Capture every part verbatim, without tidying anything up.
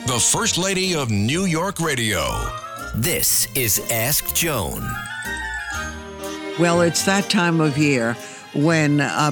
the First Lady of New York Radio. This is Ask Joan. Well, it's that time of year when uh,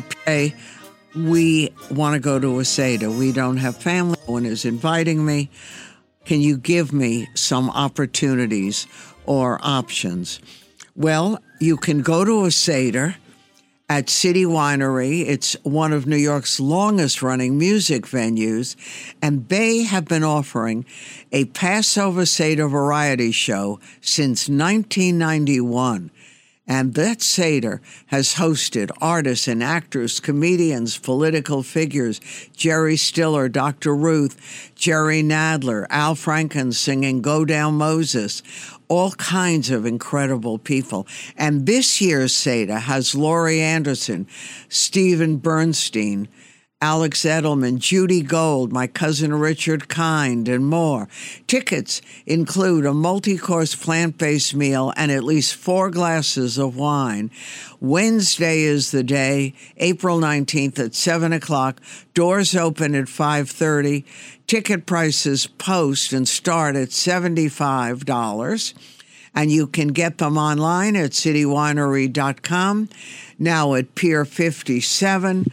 we want to go to a Seder. We don't have family. No one is inviting me. Can you give me some opportunities or options? Well, you can go to a Seder at City Winery. It's one of New York's longest-running music venues, and they have been offering a Passover Seder variety show since nineteen ninety-one. And that Seder has hosted artists and actors, comedians, political figures, Jerry Stiller, Doctor Ruth, Jerry Nadler, Al Franken singing Go Down Moses, all kinds of incredible people. And this year's Seder has Laurie Anderson, Steven Bernstein, Alex Edelman, Judy Gold, my cousin Richard Kind, and more. Tickets include a multi-course plant-based meal and at least four glasses of wine. Wednesday is the day, April nineteenth at seven o'clock. Doors open at five thirty. Ticket prices post and start at seventy-five dollars. And you can get them online at city winery dot com. Now at Pier fifty-seven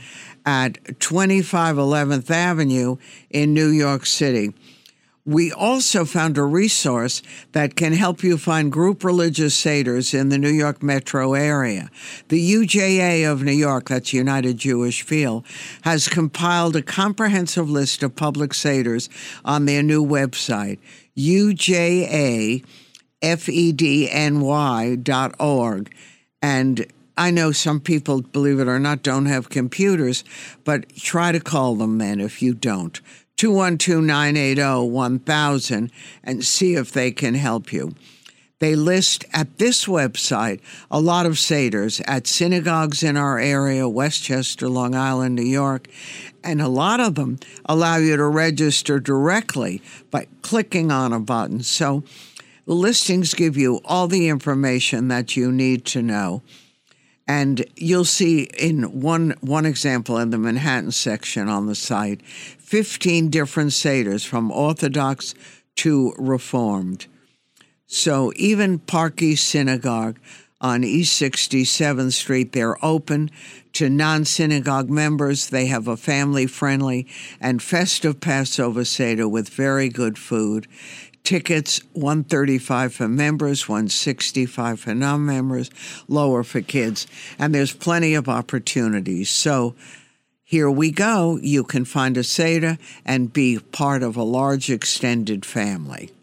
at twenty-five eleventh Avenue in New York City. We also found a resource that can help you find group religious seders in the New York metro area. The U J A of New York, that's United Jewish Field, has compiled a comprehensive list of public seders on their new website, U J A F E D N Y dot org. And I know some people, believe it or not, don't have computers, but try to call them then if you don't. two one two, nine eight zero, one thousand and see if they can help you. They list at this website a lot of seders at synagogues in our area, Westchester, Long Island, New York, and a lot of them allow you to register directly by clicking on a button. So the listings give you all the information that you need to know. And you'll see in one one example in the Manhattan section on the site, fifteen different seders from Orthodox to Reformed. So even Park East Synagogue on East sixty-seventh Street, they're open to non-synagogue members. They have a family-friendly and festive Passover Seder with very good food. Tickets, one hundred thirty-five dollars for members, one hundred sixty-five dollars for non-members, lower for kids. And there's plenty of opportunities. So here we go. You can find a Seder and be part of a large extended family.